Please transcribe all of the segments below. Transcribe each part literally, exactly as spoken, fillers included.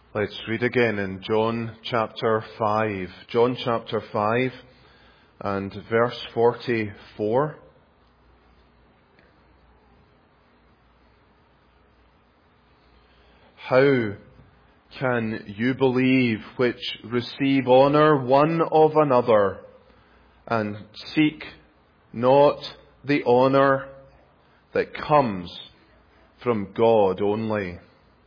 Let's read again in John chapter five. John chapter five and verse forty-four. How can you believe which receive honour one of another and seek not the honour that comes from God only?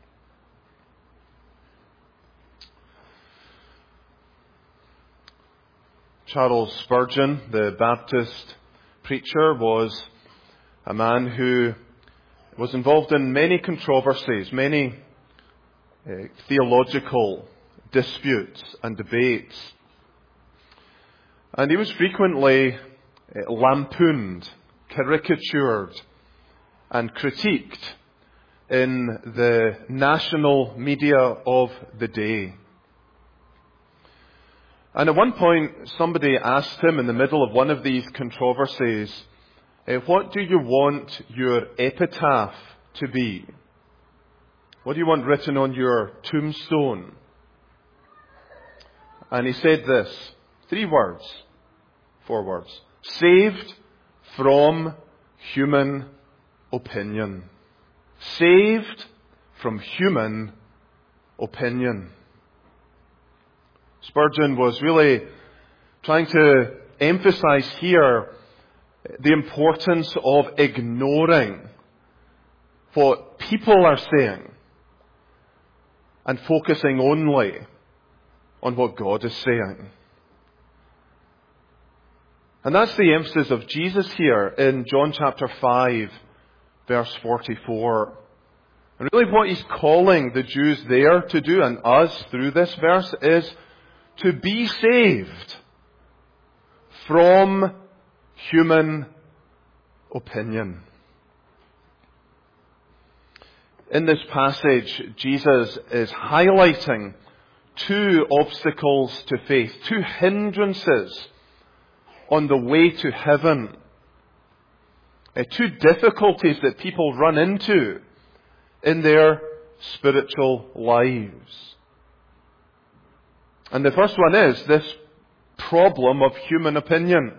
Charles Spurgeon, the Baptist preacher, was a man who was involved in many controversies, many uh, theological disputes and debates. And he was frequently uh, lampooned, caricatured, and critiqued in the national media of the day. And at one point, somebody asked him in the middle of one of these controversies, what do you want your epitaph to be? What do you want written on your tombstone? And he said this, three words, four words, saved from human opinion. Saved from human opinion. Spurgeon was really trying to emphasize here the importance of ignoring what people are saying and focusing only on what God is saying. And that's the emphasis of Jesus here in John chapter five, verse forty-four. And really what he's calling the Jews there to do, and us through this verse, is to be saved from human opinion. In this passage, Jesus is highlighting two obstacles to faith, two hindrances on the way to heaven, uh, two difficulties that people run into in their spiritual lives. And the first one is this problem of human opinion.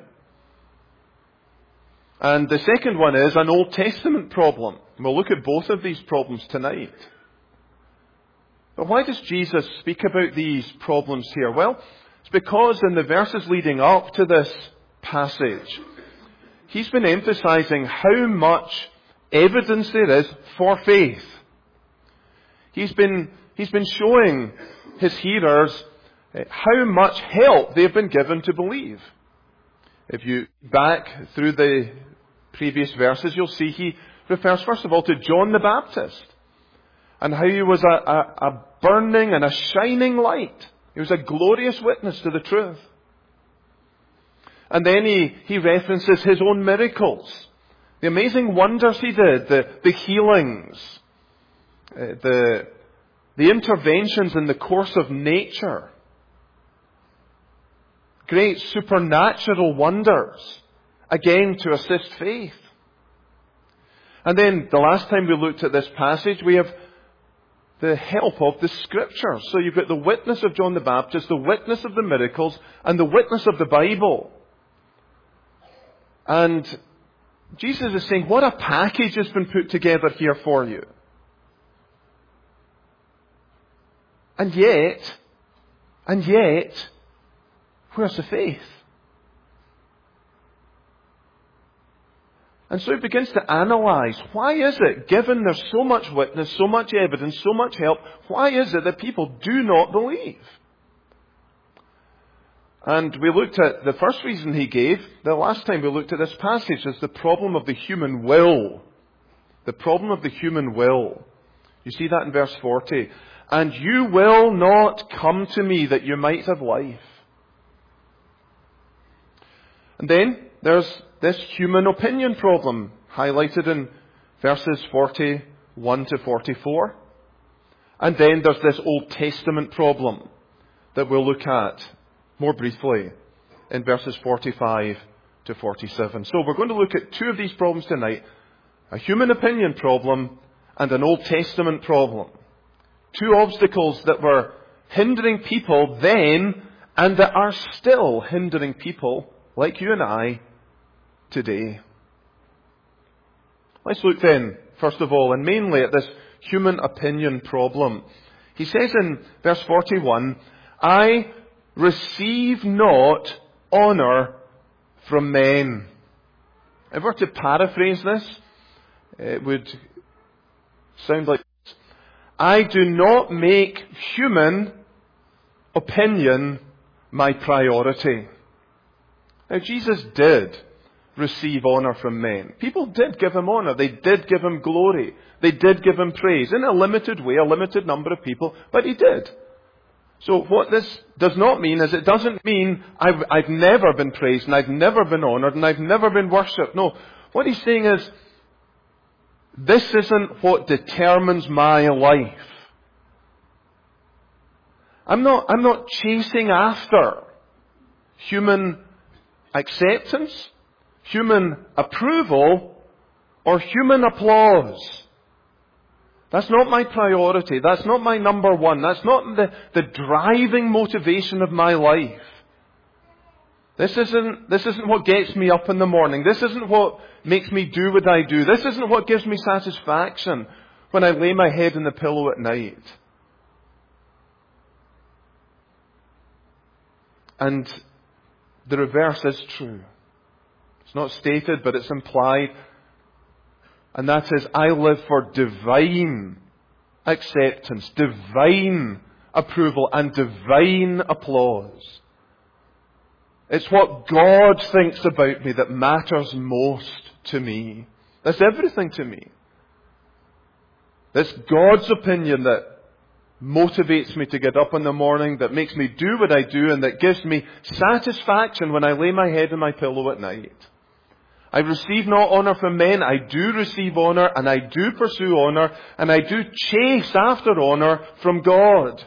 And the second one is an Old Testament problem. We'll look at both of these problems tonight. But why does Jesus speak about these problems here? Well, it's because in the verses leading up to this passage, he's been emphasizing how much evidence there is for faith. He's been, he's been showing his hearers how much help they've been given to believe. If you back through the previous verses, you'll see he refers first of all to John the Baptist and how he was a, a, a burning and a shining light. He was a glorious witness to the truth. And then he, he references his own miracles, the amazing wonders he did, the, the healings, uh, the, the interventions in the course of nature. Great supernatural wonders, again to assist faith. And then the last time we looked at this passage, we have the help of the Scriptures. So you've got the witness of John the Baptist, the witness of the miracles, and the witness of the Bible. And Jesus is saying, what a package has been put together here for you. And yet, and yet, where's the faith? And so he begins to analyze, why is it, given there's so much witness, so much evidence, so much help, why is it that people do not believe? And we looked at the first reason he gave, the last time we looked at this passage, is the problem of the human will. The problem of the human will. You see that in verse forty. And you will not come to me that you might have life. And then there's this human opinion problem highlighted in verses forty-one to forty-four. And then there's this Old Testament problem that we'll look at more briefly in verses forty-five to forty-seven. So we're going to look at two of these problems tonight. A human opinion problem and an Old Testament problem. Two obstacles that were hindering people then and that are still hindering people like you and I today. Let's look then, first of all, and mainly at this human opinion problem. He says in verse forty-one, I receive not honour from men. If I were to paraphrase this, it would sound like this. I do not make human opinion my priority. Now, Jesus did receive honour from men. People did give him honour. They did give him glory. They did give him praise in a limited way, a limited number of people, but he did. So what this does not mean is it doesn't mean I've, I've never been praised and I've never been honoured and I've never been worshipped. No. What he's saying is, this isn't what determines my life. I'm not, I'm not chasing after human acceptance, human approval, or human applause. That's not my priority. That's not my number one. That's not the, the driving motivation of my life. This isn't, this isn't what gets me up in the morning. This isn't what makes me do what I do. This isn't what gives me satisfaction when I lay my head in the pillow at night. And the reverse is true. It's not stated, but it's implied. And that is, I live for divine acceptance, divine approval, and divine applause. It's what God thinks about me that matters most to me. That's everything to me. It's God's opinion that motivates me to get up in the morning, that makes me do what I do, and that gives me satisfaction when I lay my head in my pillow at night. I receive not honour from men. I do receive honour, and I do pursue honour, and I do chase after honour from God.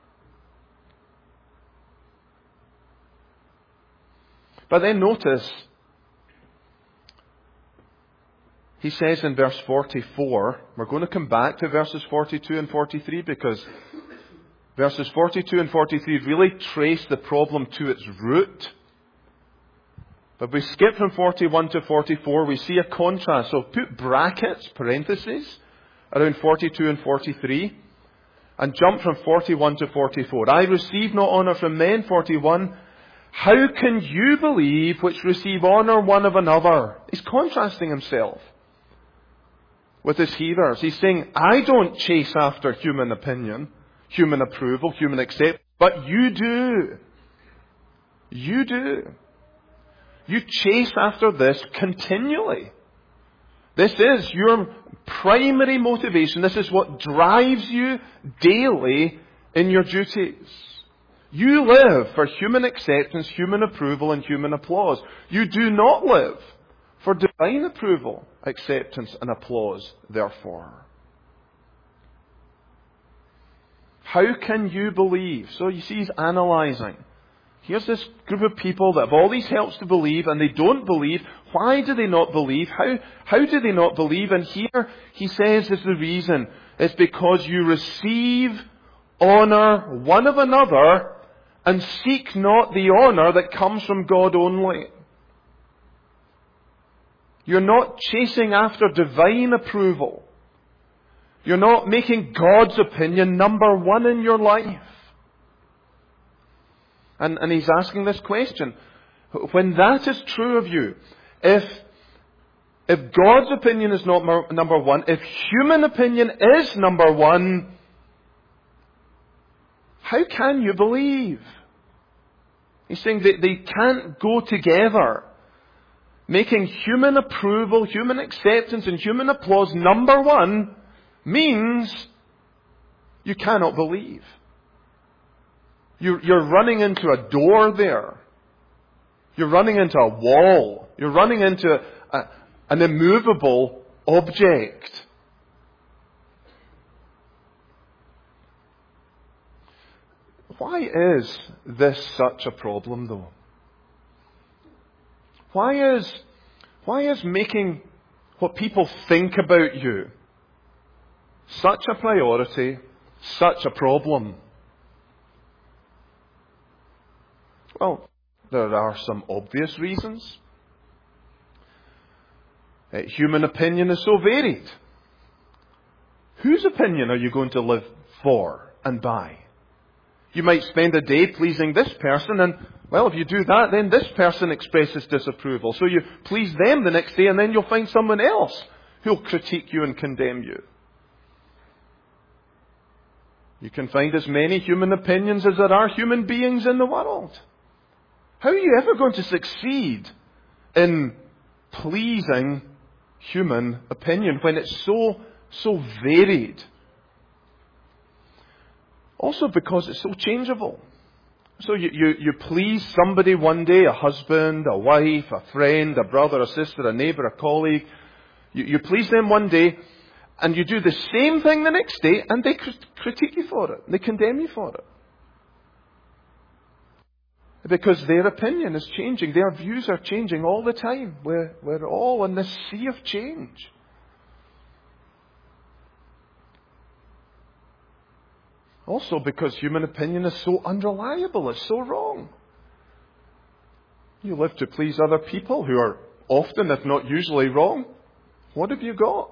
But then notice, he says in verse forty-four, we're going to come back to verses forty-two and forty-three because verses forty-two and forty-three really trace the problem to its root. But we skip from forty-one to forty-four, we see a contrast. So put brackets, parentheses, around forty-two and forty-three, and jump from forty-one to forty-four. I receive no honour from men, forty-one. How can you believe which receive honour one of another? He's contrasting himself with his hearers. He's saying, I don't chase after human opinion, human approval, human acceptance, but you do. You do. You chase after this continually. This is your primary motivation. This is what drives you daily in your duties. You live for human acceptance, human approval, and human applause. You do not live for divine approval, acceptance, and applause, therefore. How can you believe? So you see, he's analysing. Here's this group of people that have all these helps to believe, and they don't believe. Why do they not believe? How, how do they not believe? And here he says is the reason. It's because you receive honour one of another and seek not the honour that comes from God only. You're not chasing after divine approval. You're not making God's opinion number one in your life. And, and he's asking this question. When that is true of you, if, if God's opinion is not mer- number one, if human opinion is number one, how can you believe? He's saying that they can't go together. Making human approval, human acceptance, and human applause number one means you cannot believe. You're, you're running into a door there. You're running into a wall. You're running into a, an immovable object. Why is this such a problem, though? Why is, why is making what people think about you such a priority, such a problem? Well, there are some obvious reasons. Uh, human opinion is so varied. Whose opinion are you going to live for and by? You might spend a day pleasing this person, and, well, if you do that, then this person expresses disapproval. So you please them the next day, and then you'll find someone else who'll critique you and condemn you. You can find as many human opinions as there are human beings in the world. How are you ever going to succeed in pleasing human opinion when it's so, so varied? Also because it's so changeable. So you, you, you please somebody one day, a husband, a wife, a friend, a brother, a sister, a neighbour, a colleague. You, you please them one day, and you do the same thing the next day, and they critique you for it. They condemn you for it. Because their opinion is changing. Their views are changing all the time. We're, we're all in this sea of change. Also because human opinion is so unreliable. It's so wrong. You live to please other people who are often, if not usually, wrong. What have you got?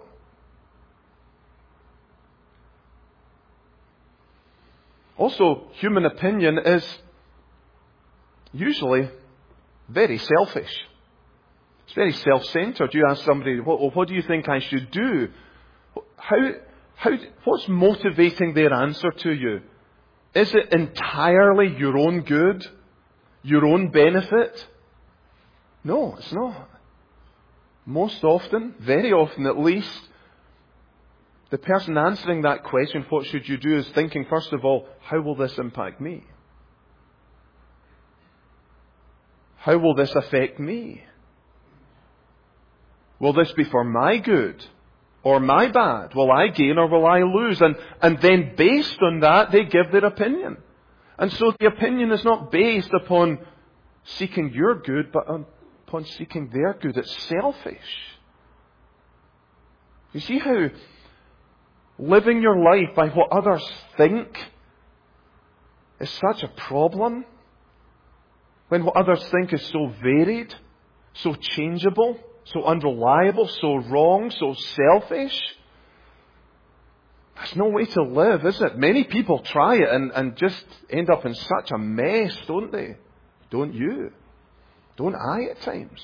Also, human opinion is usually very selfish. It's very self-centered. You ask somebody, what, what do you think I should do? How, how, what's motivating their answer to you? Is it entirely your own good? Your own benefit? No, it's not. Most often, very often at least, the person answering that question, what should you do, is thinking, first of all, how will this impact me? How will this affect me? Will this be for my good or my bad? Will I gain or will I lose? And, and then based on that, they give their opinion. And so the opinion is not based upon seeking your good, but upon seeking their good. It's selfish. You see how living your life by what others think is such a problem? When what others think is so varied, so changeable, so unreliable, so wrong, so selfish. That's no way to live, is it? Many people try it and, and just end up in such a mess, don't they? Don't you? Don't I at times?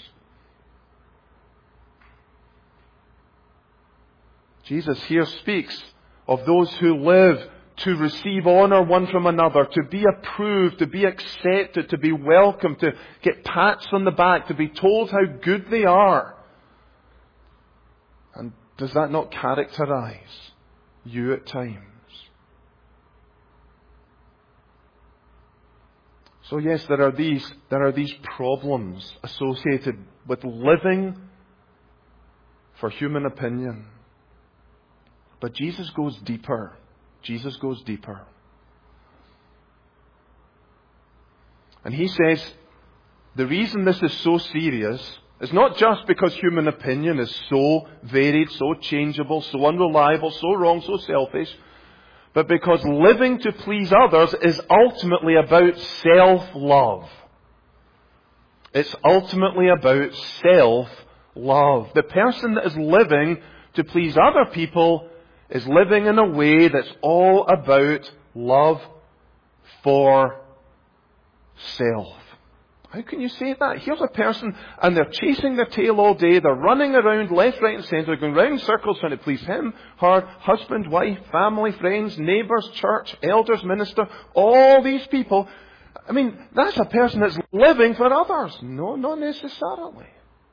Jesus here speaks of those who live to receive honour one from another, to be approved, to be accepted, to be welcomed, to get pats on the back, to be told how good they are. And does that not characterise you at times? So yes, there are these, there are these problems associated with living for human opinion. But Jesus goes deeper. Jesus goes deeper. And he says the reason this is so serious is not just because human opinion is so varied, so changeable, so unreliable, so wrong, so selfish, but because living to please others is ultimately about self-love. It's ultimately about self-love. The person that is living to please other people is living in a way that's all about love for self. How can you say that? Here's a person and they're chasing their tail all day. They're running around left, right and centre, going round in circles trying to please him, her, husband, wife, family, friends, neighbours, church, elders, minister, all these people. I mean, that's a person that's living for others. No, not necessarily.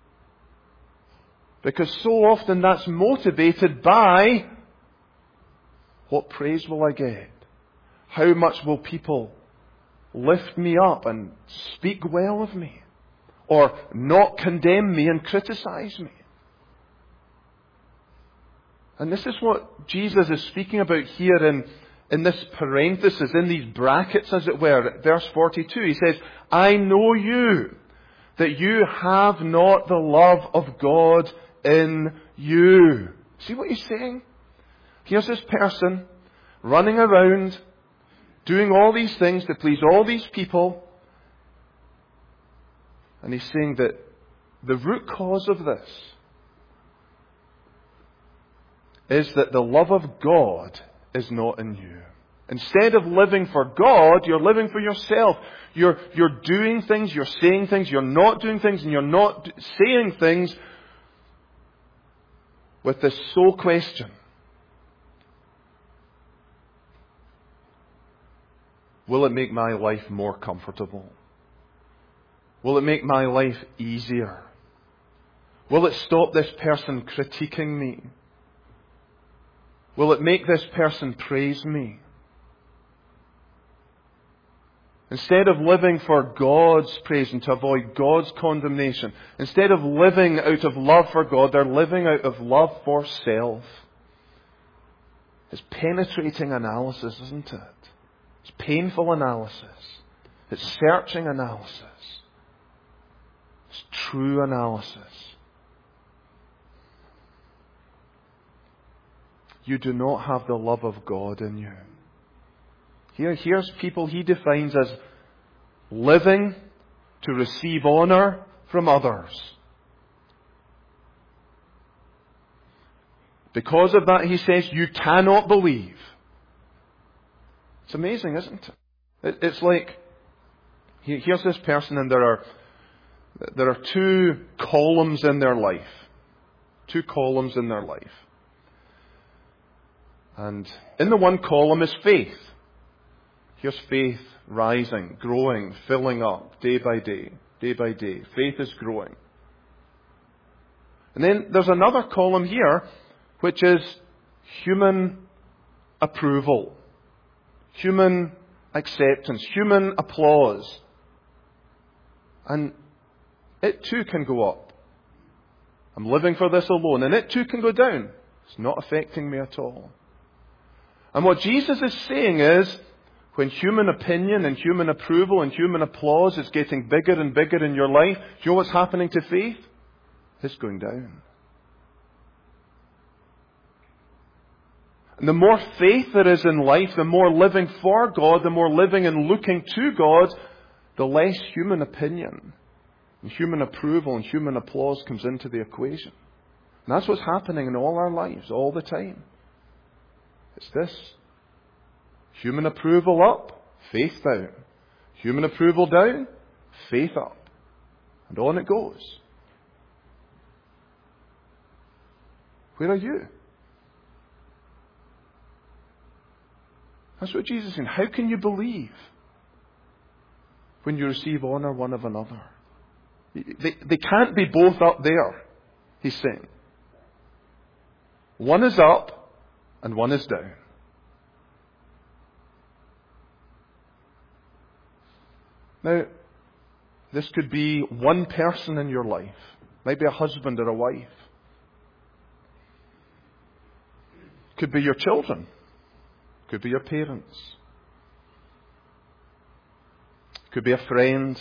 Because so often that's motivated by, what praise will I get? How much will people lift me up and speak well of me? Or not condemn me and criticize me? And this is what Jesus is speaking about here in, in this parenthesis, in these brackets as it were, at verse forty-two. He says, I know you, that you have not the love of God in you. See what he's saying? Here's this person running around, doing all these things to please all these people. And he's saying that the root cause of this is that the love of God is not in you. Instead of living for God, you're living for yourself. You're, you're doing things, you're saying things, you're not doing things, and you're not saying things with this sole question. Will it make my life more comfortable? Will it make my life easier? Will it stop this person critiquing me? Will it make this person praise me? Instead of living for God's praise and to avoid God's condemnation, instead of living out of love for God, they're living out of love for self. It's penetrating analysis, isn't it? It's painful analysis. It's searching analysis. It's true analysis. You do not have the love of God in you. Here, here's people he defines as living to receive honor from others. Because of that, he says, you cannot believe. It's amazing, isn't it? It's like, here's this person and there are, there are two columns in their life. Two columns in their life. And in the one column is faith. Here's faith rising, growing, filling up, day by day, day by day. Faith is growing. And then there's another column here, which is human approval, human acceptance, human applause. And it too can go up. I'm living for this alone, and it too can go down. It's not affecting me at all. And what Jesus is saying is, when human opinion and human approval and human applause is getting bigger and bigger in your life, do you know what's happening to faith? It's going down. And the more faith there is in life, the more living for God, the more living and looking to God, the less human opinion and human approval and human applause comes into the equation. And that's what's happening in all our lives, all the time. It's this. Human approval up, faith down. Human approval down, faith up. And on it goes. Where are you? That's what Jesus is saying. How can you believe when you receive honor one of another? They, they can't be both up there, he's saying. One is up and one is down. Now, this could be one person in your life. Maybe a husband or a wife. Could be your children. Could be your parents. Could be a friend.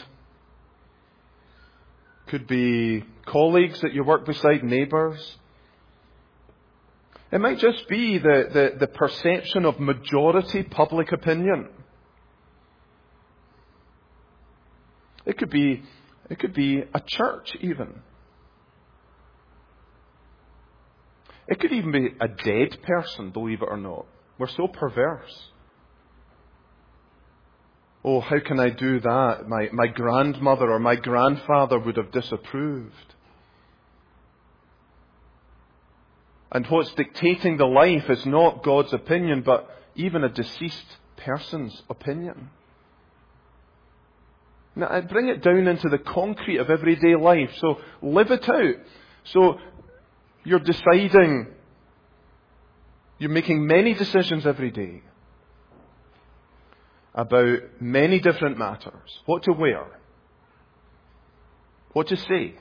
Could be colleagues that you work beside, neighbours. It might just be the, the, the perception of majority public opinion. It could be, it could be a church even. It could even be a dead person, believe it or not. We're so perverse. Oh, how can I do that? My, my grandmother or my grandfather would have disapproved. And what's dictating the life is not God's opinion, but even a deceased person's opinion. Now, I bring it down into the concrete of everyday life. So live it out. So you're deciding, you're making many decisions every day about many different matters. What to wear, what to say,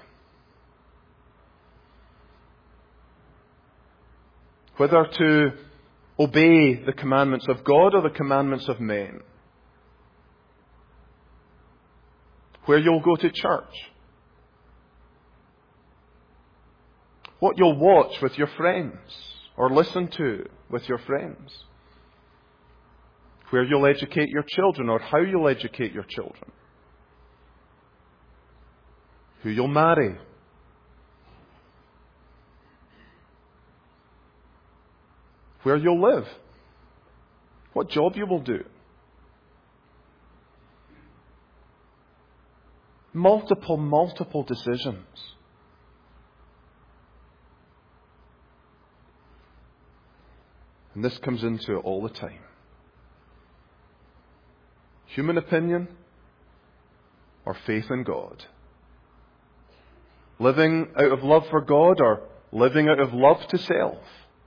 whether to obey the commandments of God or the commandments of men. Where you'll go to church. What you'll watch with your friends or listen to with your friends. Where you'll educate your children or how you'll educate your children. Who you'll marry. Where you'll live. What job you will do. Multiple, multiple decisions. And this comes into it all the time. Human opinion or faith in God. Living out of love for God or living out of love to self.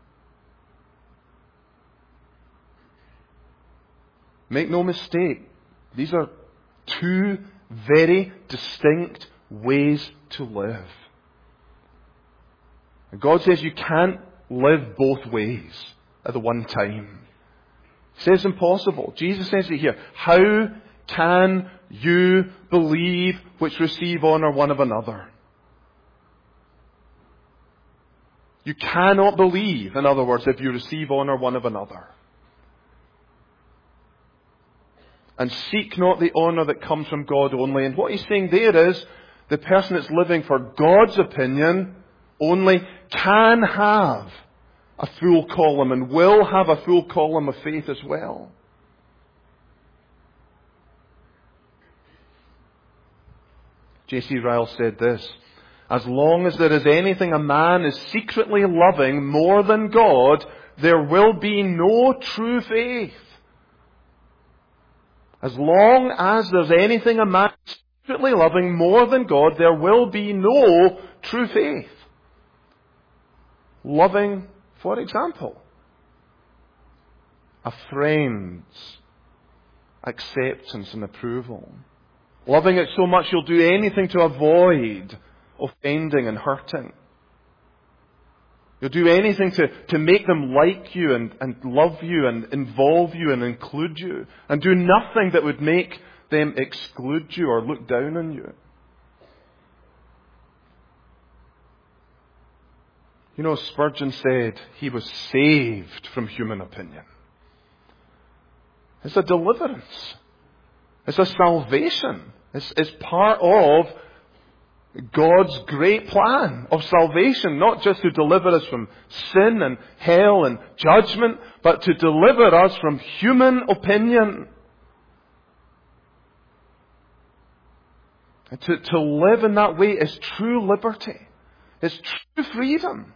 Make no mistake, these are two very distinct ways to live. And God says you can't live both ways at the one time. He says impossible. Jesus says it here. How can you believe which receive honor one of another? You cannot believe, in other words, if you receive honor one of another. And seek not the honor that comes from God only. And what he's saying there is, the person that's living for God's opinion only can have a full column and will have a full column of faith as well. J C Ryle said this, as long as there is anything a man is secretly loving more than God, there will be no true faith. As long as there's anything a man is secretly loving more than God, there will be no true faith. Loving, for example, a friend's acceptance and approval. Loving it so much you'll do anything to avoid offending and hurting. You'll do anything to, to make them like you and, and love you and involve you and include you. And do nothing that would make them exclude you or look down on you. You know, Spurgeon said he was saved from human opinion. It's a deliverance. It's a salvation. It's, it's part of God's great plan of salvation, not just to deliver us from sin and hell and judgment, but to deliver us from human opinion. And to, to live in that way is true liberty. It's true freedom.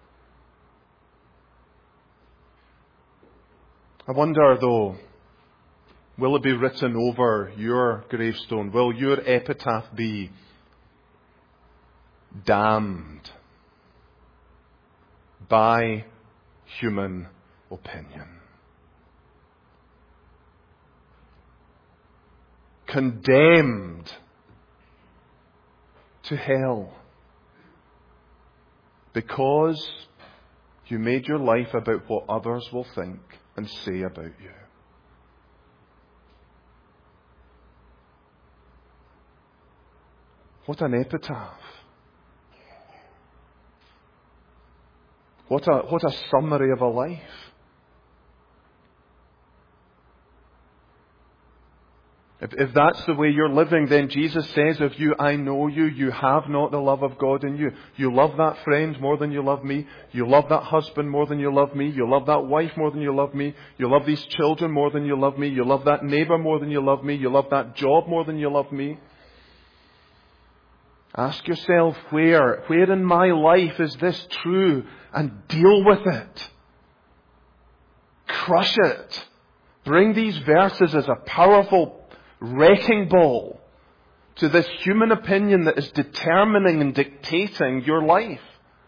I wonder though, will it be written over your gravestone? Will your epitaph be damned by human opinion? Condemned to hell because you made your life about what others will think and say about you. What an epitaph. What a, what a summary of a life. If, if that's the way you're living, then Jesus says of you, I know you, you have not the love of God in you. You love that friend more than you love me. You love that husband more than you love me. You love that wife more than you love me. You love these children more than you love me. You love that neighbor more than you love me. You love that job more than you love me. Ask yourself, where, where in my life is this true? And deal with it. Crush it. Bring these verses as a powerful wrecking ball to this human opinion that is determining and dictating your life.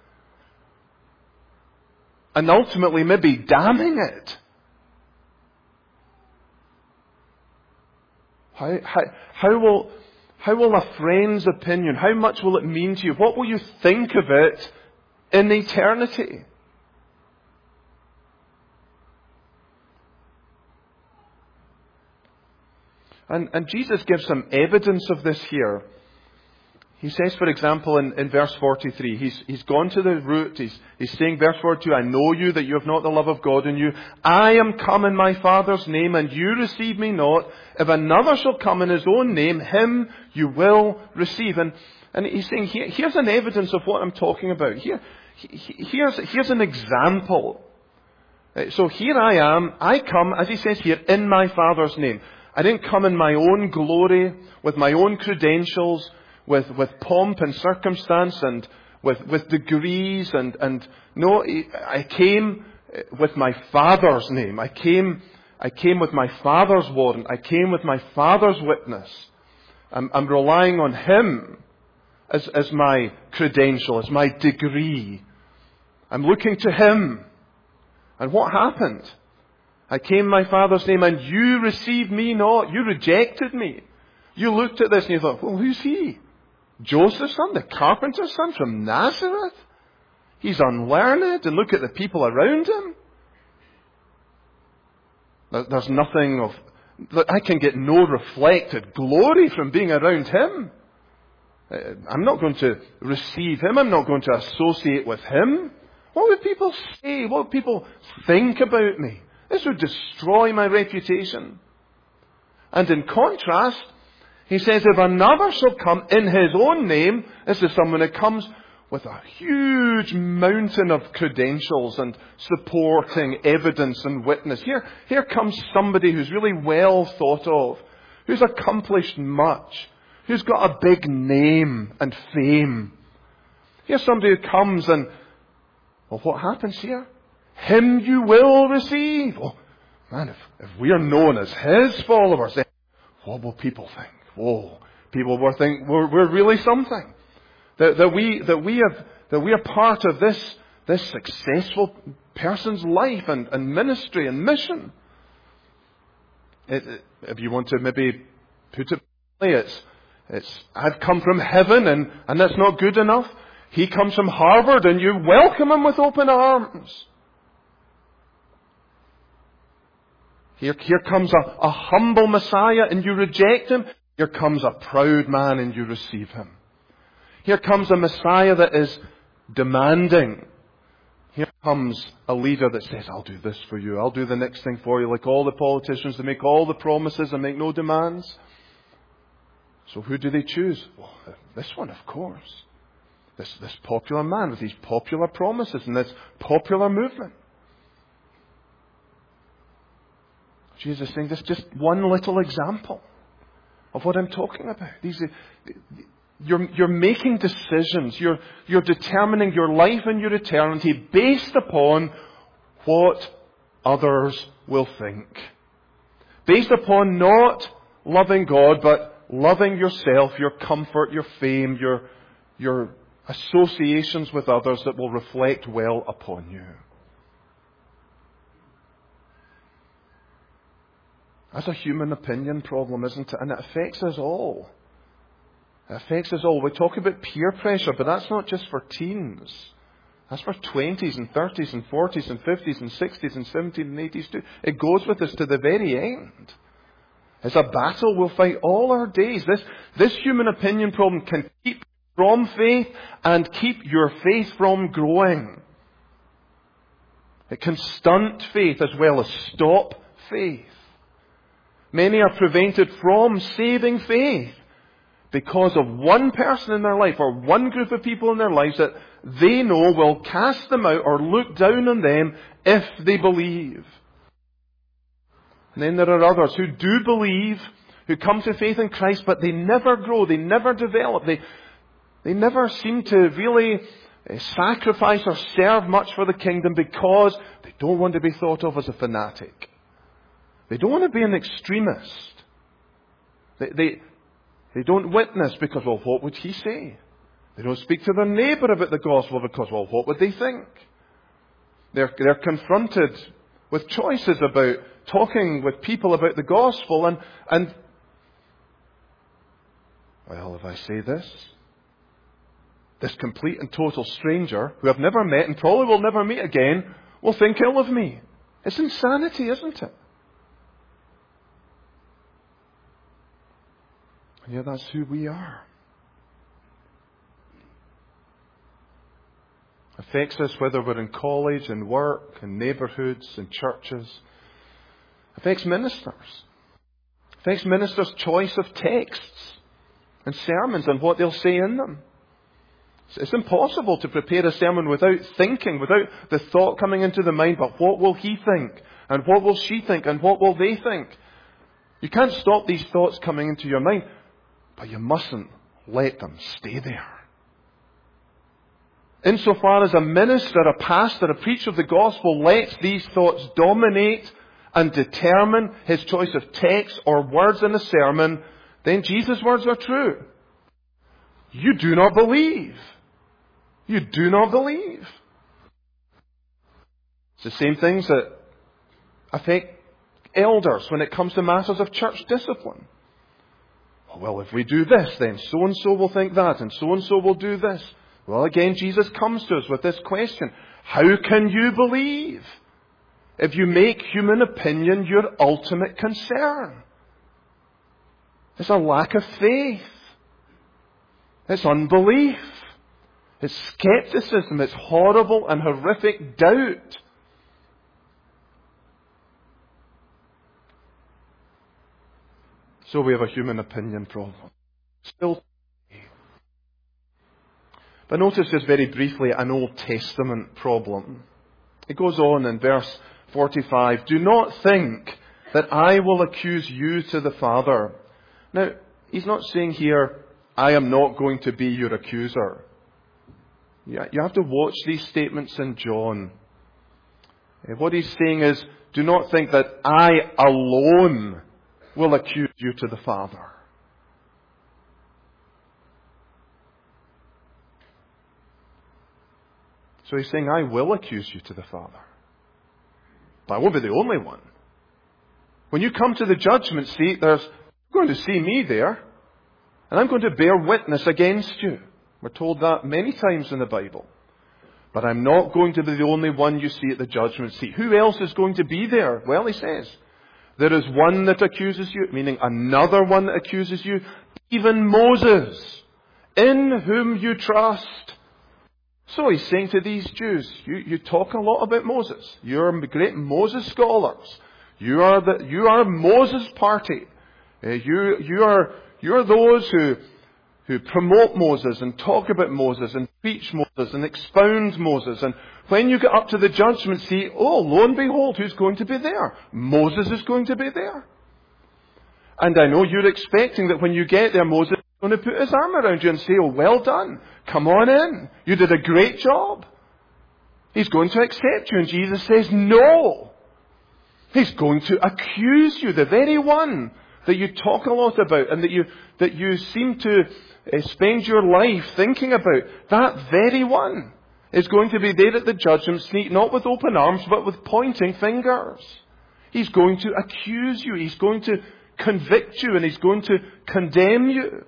And ultimately maybe damning it. How, how, how will... How will a friend's opinion, how much will it mean to you? What will you think of it in eternity? And, and Jesus gives some evidence of this here. He says, for example, in, in verse forty-three, he's, he's gone to the root. He's, he's saying, verse forty-two, I know you, that you have not the love of God in you. I am come in my Father's name, and you receive me not. If another shall come in his own name, him you will receive. And, and he's saying, here, here's an evidence of what I'm talking about. Here, here's, here's an example. So here I am. I come, as he says here, in my Father's name. I didn't come in my own glory, with my own credentials, with, with pomp and circumstance and with, with degrees and, and no, I came with my Father's name. I came, I came with my Father's warrant. I came with my Father's witness. I'm, I'm relying on Him as, as my credential, as my degree. I'm looking to Him. And what happened? I came in my Father's name, and you received me not. You rejected me. You looked at this and you thought, well, who's he? Joseph's son, the carpenter's son from Nazareth? He's unlearned, and look at the people around him. There's nothing of... I can get no reflected glory from being around him. I'm not going to receive him. I'm not going to associate with him. What would people say? What would people think about me? This would destroy my reputation. And in contrast, he says, if another shall come in his own name, this is someone who comes with a huge mountain of credentials and supporting evidence and witness. Here, here comes somebody who's really well thought of, who's accomplished much, who's got a big name and fame. Here's somebody who comes and, well, what happens here? Him you will receive. Oh, man, if, if we are known as his followers, then what will people think? Whoa, people will think we're, we're really something. That, that we that we have that we are part of this this successful person's life and, and ministry and mission. It, it, if you want to maybe put it, it's it's I've come from heaven and, and that's not good enough. He comes from Harvard and you welcome him with open arms. Here, here comes a, a humble Messiah and you reject him. Here comes a proud man and you receive him. Here comes a Messiah that is demanding. Here comes a leader that says, I'll do this for you. I'll do the next thing for you. Like all the politicians, they make all the promises and make no demands. So who do they choose? Well, this one, of course. This, this popular man with these popular promises and this popular movement. Jesus is saying this is just one little example of what I'm talking about. These are, you're, you're making decisions. You're, you're determining your life and your eternity based upon what others will think. Based upon not loving God, but loving yourself, your comfort, your fame, your, your associations with others that will reflect well upon you. That's a human opinion problem, isn't it? And it affects us all. It affects us all. We talk about peer pressure, but that's not just for teens. That's for twenties and thirties and forties and fifties and sixties and seventies and eighties too. It goes with us to the very end. It's a battle we'll fight all our days. This, this human opinion problem can keep from faith and keep your faith from growing. It can stunt faith as well as stop faith. Many are prevented from saving faith because of one person in their life or one group of people in their lives that they know will cast them out or look down on them if they believe. And then there are others who do believe, who come to faith in Christ, but they never grow, they never develop, they, they never seem to really sacrifice or serve much for the kingdom because they don't want to be thought of as a fanatic. They don't want to be an extremist. They, they, they don't witness because, well, what would he say? They don't speak to their neighbour about the gospel because, well, what would they think? They're, they're confronted with choices about talking with people about the gospel and, and, well, if I say this, this complete and total stranger who I've never met and probably will never meet again will think ill of me. It's insanity, isn't it? Yeah, that's who we are. affects us whether we're in college and work and neighbourhoods and churches. It affects ministers. It affects ministers' choice of texts and sermons and what they'll say in them. It's impossible to prepare a sermon without thinking, without the thought coming into the mind, but what will he think? And what will she think? And what will they think? You can't stop these thoughts coming into your mind, but you mustn't let them stay there. Insofar as a minister, a pastor, a preacher of the gospel lets these thoughts dominate and determine his choice of text or words in a sermon, then Jesus' words are true. You do not believe. You do not believe. It's the same things that affect elders when it comes to matters of church discipline. Well, if we do this, then so-and-so will think that, and so-and-so will do this. Well, again, Jesus comes to us with this question. How can you believe if you make human opinion your ultimate concern? It's a lack of faith. It's unbelief. It's skepticism. It's horrible and horrific doubt. So we have a human opinion problem. Still. But notice just very briefly an Old Testament problem. It goes on in verse forty-five. Do not think that I will accuse you to the Father. Now, he's not saying here, I am not going to be your accuser. You have to watch these statements in John. What he's saying is, do not think that I alone will accuse you to the Father. So he's saying, I will accuse you to the Father. But I won't be the only one. When you come to the judgment seat, there's you're going to see me there. And I'm going to bear witness against you. We're told that many times in the Bible. But I'm not going to be the only one you see at the judgment seat. Who else is going to be there? Well, he says, there is one that accuses you, meaning another one that accuses you, even Moses, in whom you trust. So he's saying to these Jews, you, you talk a lot about Moses. You're great Moses scholars. You are the, you are Moses' party. Uh, you, you are, you're those who, who promote Moses and talk about Moses and preach Moses and expound Moses. And when you get up to the judgment seat, oh, lo and behold, who's going to be there? Moses is going to be there. And I know you're expecting that when you get there, Moses is going to put his arm around you and say, oh, well done. Come on in. You did a great job. He's going to accept you. And Jesus says, no. He's going to accuse you, the very one that you talk a lot about and that you, that you seem to uh, spend your life thinking about. That very one is going to be there at the judgment seat, not with open arms, but with pointing fingers. He's going to accuse you. He's going to convict you and he's going to condemn you.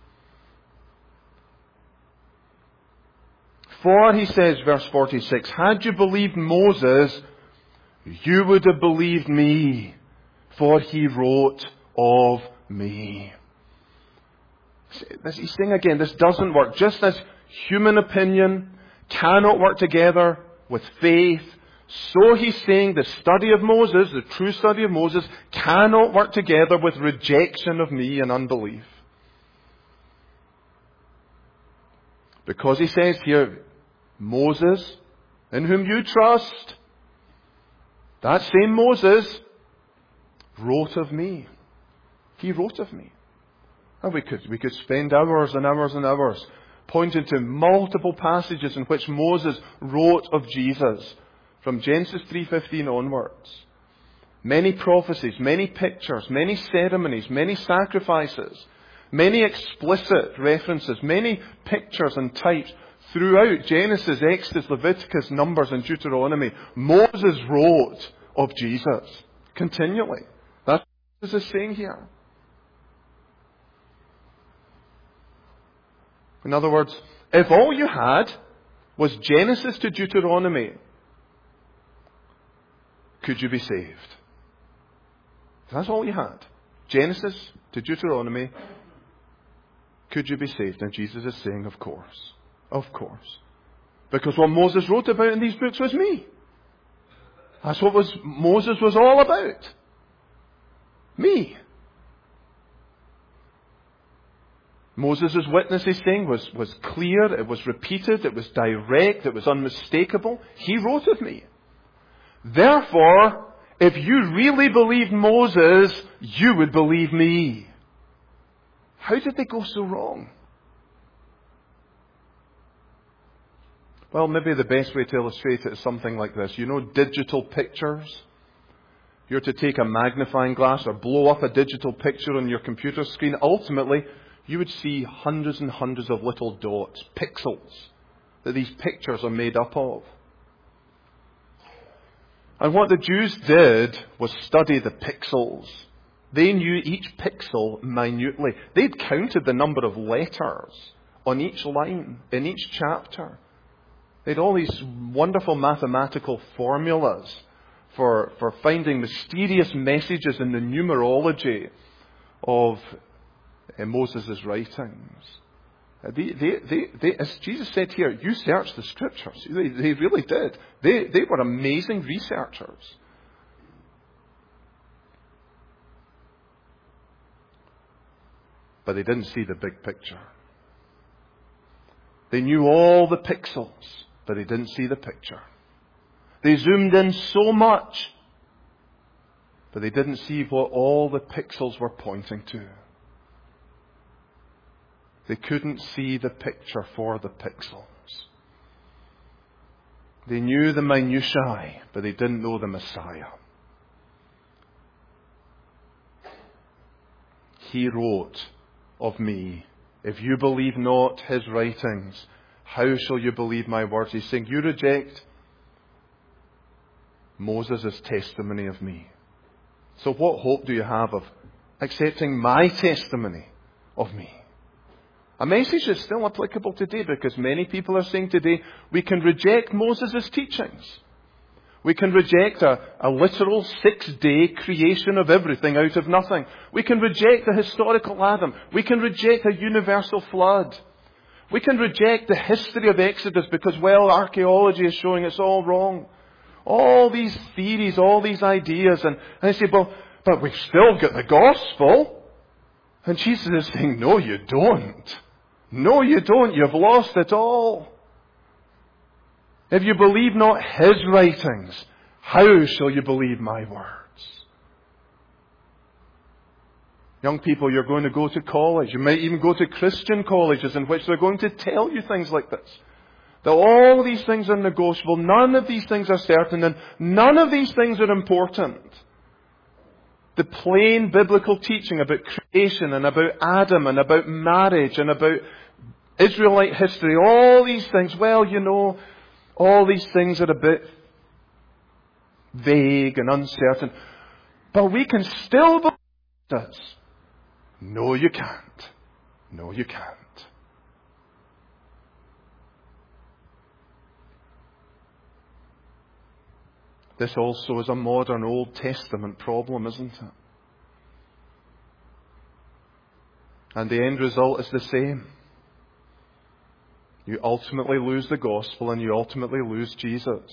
For, he says, verse forty-six, had you believed Moses, you would have believed me, for he wrote of me. He's saying again, this doesn't work. Just as human opinion cannot work together with faith, so he's saying the study of Moses, the true study of Moses, cannot work together with rejection of me and unbelief. Because he says here, Moses, in whom you trust, that same Moses wrote of me. He wrote of me. And we could, we could spend hours and hours and hours pointing to multiple passages in which Moses wrote of Jesus, from Genesis three fifteen onwards. Many prophecies, many pictures, many ceremonies, many sacrifices, many explicit references, many pictures and types throughout Genesis, Exodus, Leviticus, Numbers, and Deuteronomy. Moses wrote of Jesus continually. That's what Jesus is saying here. In other words, if all you had was Genesis to Deuteronomy, could you be saved? If that's all you had, Genesis to Deuteronomy, could you be saved? And Jesus is saying, of course. Of course. Because what Moses wrote about in these books was me. That's what was Moses was all about. Me. Moses' witness, he's saying, was, was clear, it was repeated, it was direct, it was unmistakable. He wrote of me. Therefore, if you really believed Moses, you would believe me. How did they go so wrong? Well, maybe the best way to illustrate it is something like this. You know digital pictures? If you're to take a magnifying glass or blow up a digital picture on your computer screen, ultimately, you would see hundreds and hundreds of little dots, pixels, that these pictures are made up of. And what the Jews did was study the pixels. They knew each pixel minutely. They'd counted the number of letters on each line, in each chapter. They had all these wonderful mathematical formulas for, for finding mysterious messages in the numerology of uh, Moses' writings. Uh, they, they, they, they, as Jesus said here, you search the Scriptures. They, they really did. They, they were amazing researchers. But they didn't see the big picture. They knew all the pixels, but they didn't see the picture. They zoomed in so much, but they didn't see what all the pixels were pointing to. They couldn't see the picture for the pixels. They knew the minutiae, but they didn't know the Messiah. He wrote of me, if you believe not his writings, how shall you believe my words? He's saying, you reject Moses' testimony of me. So what hope do you have of accepting my testimony of me? A message that's still applicable today, because many people are saying today, we can reject Moses' teachings. We can reject a, a literal six-day creation of everything out of nothing. We can reject the historical Adam. We can reject a universal flood. We can reject the history of Exodus because, well, archaeology is showing it's all wrong. All these theories, all these ideas. And, and I say, well, but we've still got the gospel. And Jesus is saying, no, you don't. No, you don't. You've lost it all. If you believe not his writings, how shall you believe my words? Young people, you're going to go to college. You might even go to Christian colleges in which they're going to tell you things like this. That all these things are negotiable. None of these things are certain. And none of these things are important. The plain biblical teaching about creation and about Adam and about marriage and about Israelite history, all these things, well, you know, all these things are a bit vague and uncertain. But we can still believe this. No, you can't. No, you can't. This also is a modern Old Testament problem, isn't it? And the end result is the same. You ultimately lose the gospel and you ultimately lose Jesus.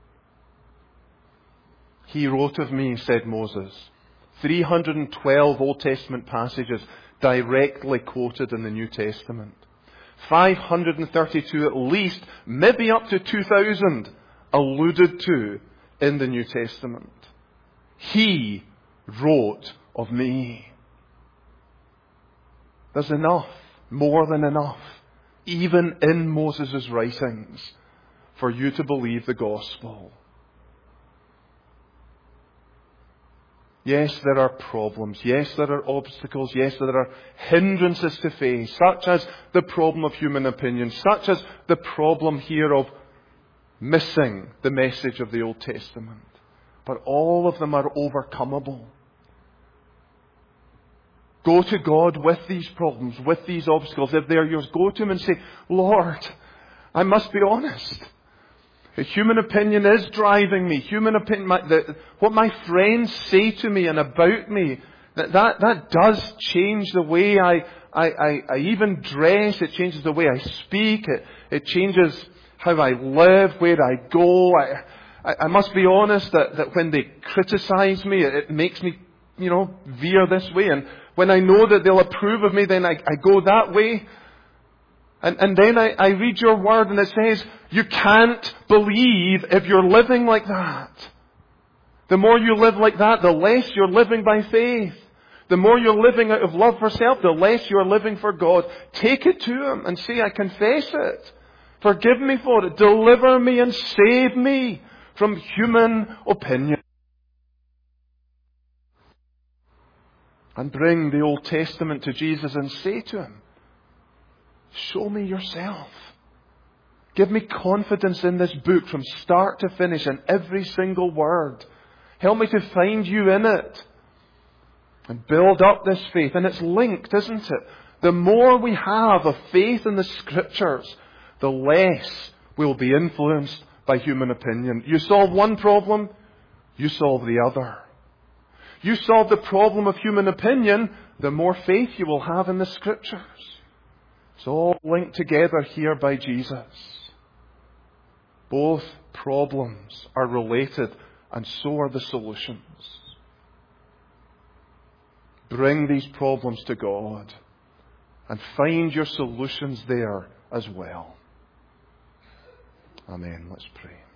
He wrote of me, said Moses. three hundred twelve Old Testament passages directly quoted in the New Testament. five hundred thirty-two at least, maybe up to two thousand, alluded to in the New Testament. He wrote of me. There's enough, more than enough, even in Moses' writings, for you to believe the gospel. Yes, there are problems. Yes, there are obstacles. Yes, there are hindrances to face, such as the problem of human opinion, such as the problem here of missing the message of the Old Testament. But all of them are overcomable. Go to God with these problems, with these obstacles. If they're yours, go to Him and say, Lord, I must be honest. Human opinion is driving me. Human opinion, my, the, what my friends say to me and about me, that, that, that does change the way I, I, I, I even dress. It changes the way I speak. It, it changes how I live, where I go. I, I, I must be honest that, that when they criticize me, it, it makes me, you know, veer this way. And when I know that they'll approve of me, then I, I go that way. And, and then I, I read your word and it says, you can't believe if you're living like that. The more you live like that, the less you're living by faith. The more you're living out of love for self, the less you're living for God. Take it to Him and say, I confess it. Forgive me for it. Deliver me and save me from human opinion. And bring the Old Testament to Jesus and say to Him, show me yourself. Give me confidence in this book from start to finish and every single word. Help me to find you in it. And build up this faith. And it's linked, isn't it? The more we have of faith in the Scriptures, the less we'll be influenced by human opinion. You solve one problem, you solve the other. You solve the problem of human opinion, the more faith you will have in the Scriptures. It's all linked together here by Jesus. Both problems are related, and so are the solutions. Bring these problems to God and find your solutions there as well. Amen. Let's pray.